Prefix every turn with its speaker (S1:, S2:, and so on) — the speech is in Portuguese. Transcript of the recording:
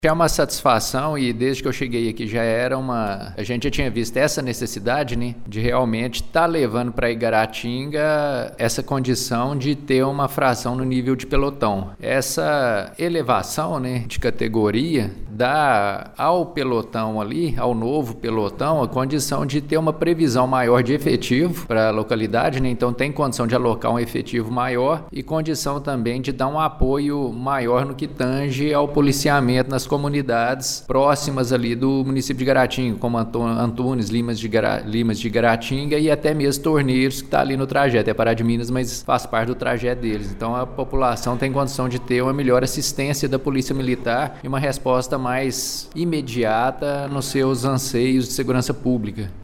S1: É uma satisfação e desde que eu cheguei aqui a gente já tinha visto essa necessidade, né, de realmente estar levando para Igaratinga essa condição de ter uma fração no nível de pelotão. Essa elevação, né, de categoria dá ao pelotão ali, ao novo pelotão, a condição de ter uma previsão maior de efetivo para a localidade, né, então tem condição de alocar um efetivo maior e condição também de dar um apoio maior no que tange ao policiamento nas comunidades próximas ali do município de Igaratinga, como Antunes, Limas de Igaratinga e até mesmo Torneiros, que está ali no trajeto. É Pará de Minas, mas faz parte do trajeto deles. Então a população tem condição de ter uma melhor assistência da Polícia Militar e uma resposta mais imediata nos seus anseios de segurança pública.